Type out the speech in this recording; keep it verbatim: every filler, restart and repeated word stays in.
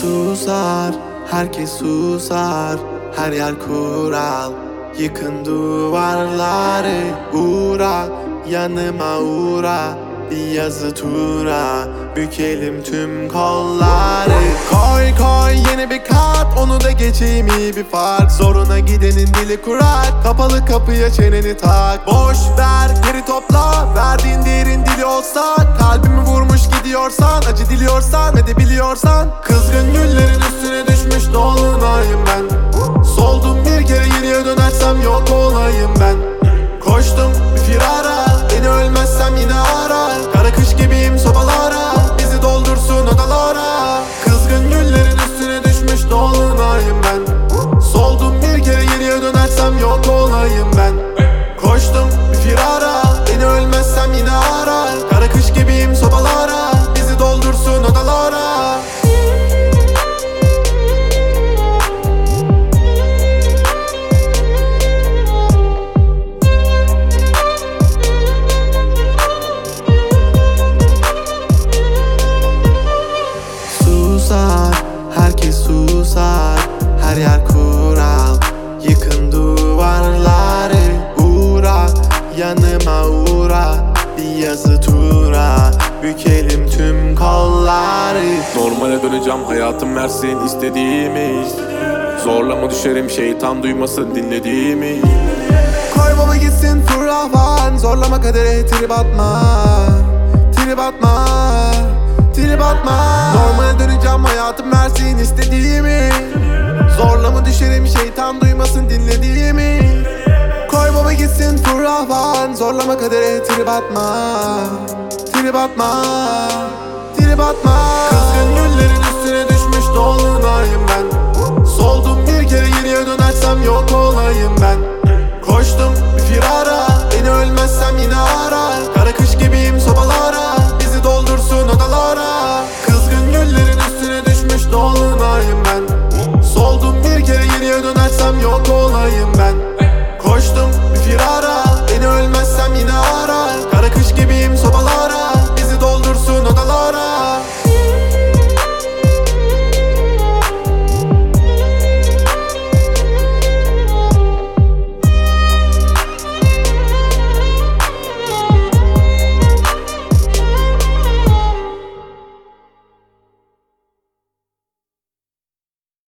Susar, herkes susar, her yer kural. Yıkın duvarları, uğra, yanıma uğra. Bir yazı tura, bükelim tüm kolları. Koy koy yeni bir kart, onu da geçeyim iyi bir fark. Zoruna gidenin dili kurak, kapalı kapıya çeneni tak. Boş ver geri topla, verdiğin değerin dili olsa. Kalbimi vurmuş gidiyorsan, acı diliyorsan ve de biliyorsan. Kızgın güllerin üstüne düşmüş dolunayım ben. Soldum bir kere geriye dönersem yok olayım ben. Koştum bir firara, beni ölmezsem yine ara. Kara kış gibiyim sobalara, bizi doldursun odalara. Kızgın güllerin üstüne düşmüş dolunayım ben. Soldum bir kere geriye dönersem yok olayım ben. Koştum bir firara, beni ölmezsem yine ara. Kara kış gibiyim sobalara, bizi doldursun odalara. Herkes susar, her yer kural. Yıkın duvarları, uğra, yanıma uğra. Bir yazı tura, bükelim tüm kolları. Normale döneceğim, hayatım versin istediğimi. Zorlama düşerim, şeytan duymasın dinlediğimi. Koy baba gitsin furahvan, zorlama kadere trip atma. Trip atma, trip atma. Normale döneceğim, hayatım versin istediğimi. Zorlama düşerim, şeytan duymasın dinlediğimi. Koy baba gitsin furahvan, zorlama kadere trip atma. Trip atma, trip atma. Kızgın güllerin